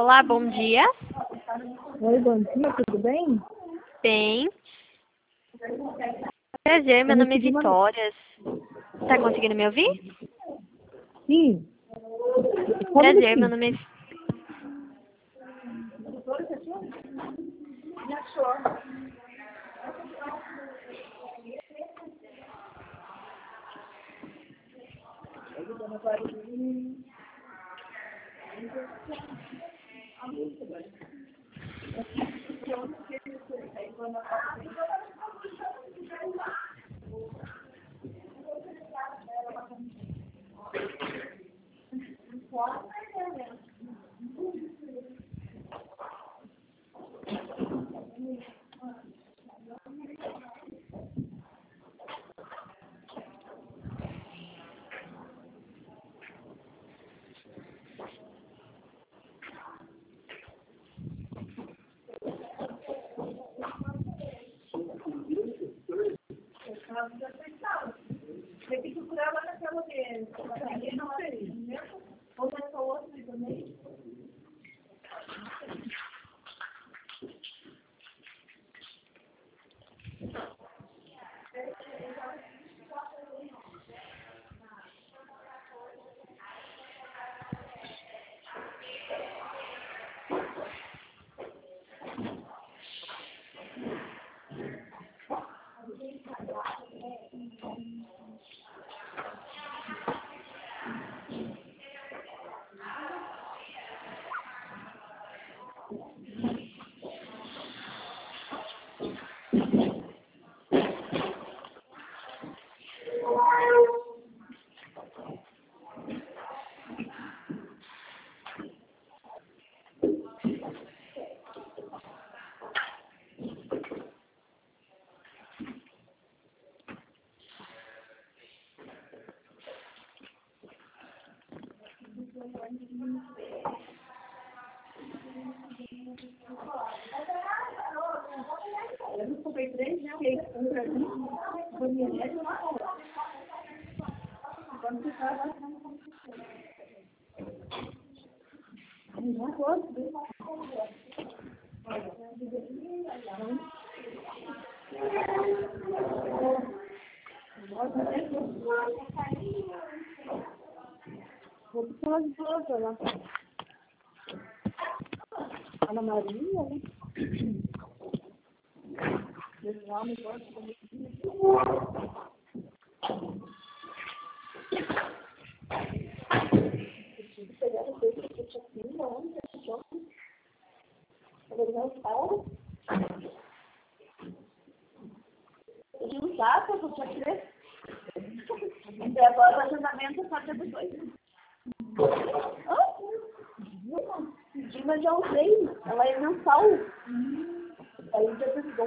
Olá, bom dia. Oi, bom dia, tudo bem? Bem. Prazer, meu nome é Vitória. Tá conseguindo me ouvir? Sim. Prazer, meu nome é... Eu comprei 3, né? Um pra mim, foi minha média, quando você fala, não gosto. Vou falar de volta lá. Ana Maria, né? Esse homem gosta de pegar o peixe que tinha aqui, onde a gente ontem. Eu não falo. Eu não sabe, eu tinha três. Até agora o agendamento só teve 2. Mas já usei. Ela é mensal. Aí já teve 2.